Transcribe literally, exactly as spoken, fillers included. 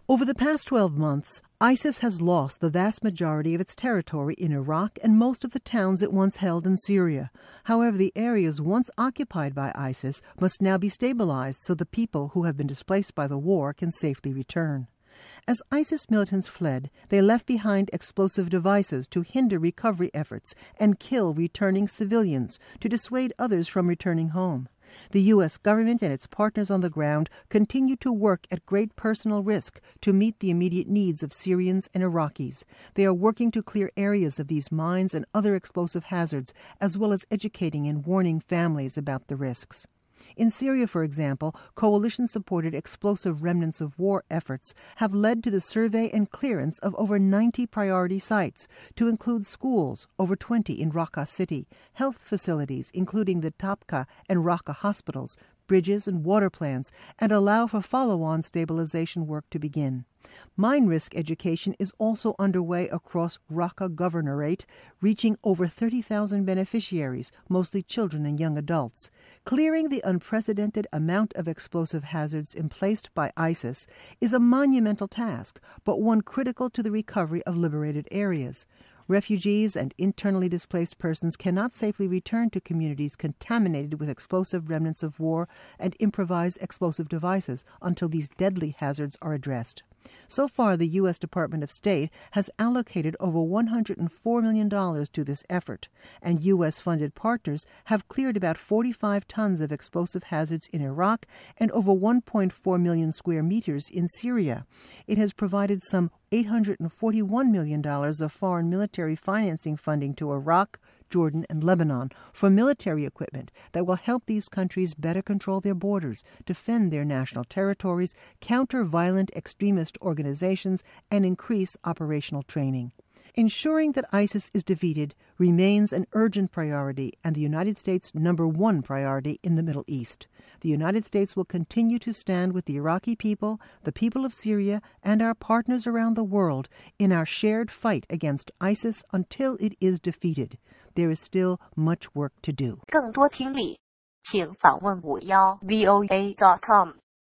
Over the past twelve months, ISIS has lost the vast majority of its territory in Iraq and most of the towns it once held in Syria. However, the areas once occupied by ISIS must now be stabilized so the people who have been displaced by the war can safely return. As ISIS militants fled, they left behind explosive devices to hinder recovery efforts and kill returning civilians to dissuade others from returning home. The U S government and its partners on the ground continue to work at great personal risk to meet the immediate needs of Syrians and Iraqis. They are working to clear areas of these mines and other explosive hazards, as well as educating and warning families about the risks. In Syria, for example, coalition-supported explosive remnants of war efforts have led to the survey and clearance of over ninety priority sites, to include schools, over twenty in Raqqa city, health facilities, including the Tabqa and Raqqa hospitals, bridges and water plants, and allow for follow-on stabilization work to begin. Mine risk education is also underway across Raqqa Governorate, reaching over thirty thousand beneficiaries, mostly children and young adults. Clearing the unprecedented amount of explosive hazards emplaced by ISIS is a monumental task, but one critical to the recovery of liberated areas. Refugees and internally displaced persons cannot safely return to communities contaminated with explosive remnants of war and improvised explosive devices until these deadly hazards are addressed. So far, the U S Department of State has allocated over one hundred four million dollars to this effort, and U S-funded partners have cleared about forty-five tons of explosive hazards in Iraq and over one point four million square meters in Syria. It has provided some eight hundred forty-one million dollars of foreign military financing funding to Iraq, Jordan, and Lebanon for military equipment that will help these countries better control their borders, defend their national territories, counter violent extremist organizations, and increase operational training. Ensuring that ISIS is defeated remains an urgent priority and the United States' number one priority in the Middle East. The United States will continue to stand with the Iraqi people, the people of Syria, and our partners around the world in our shared fight against ISIS until it is defeated. There is still much work to do. 更多听力，请访问五幺 V O A dot com。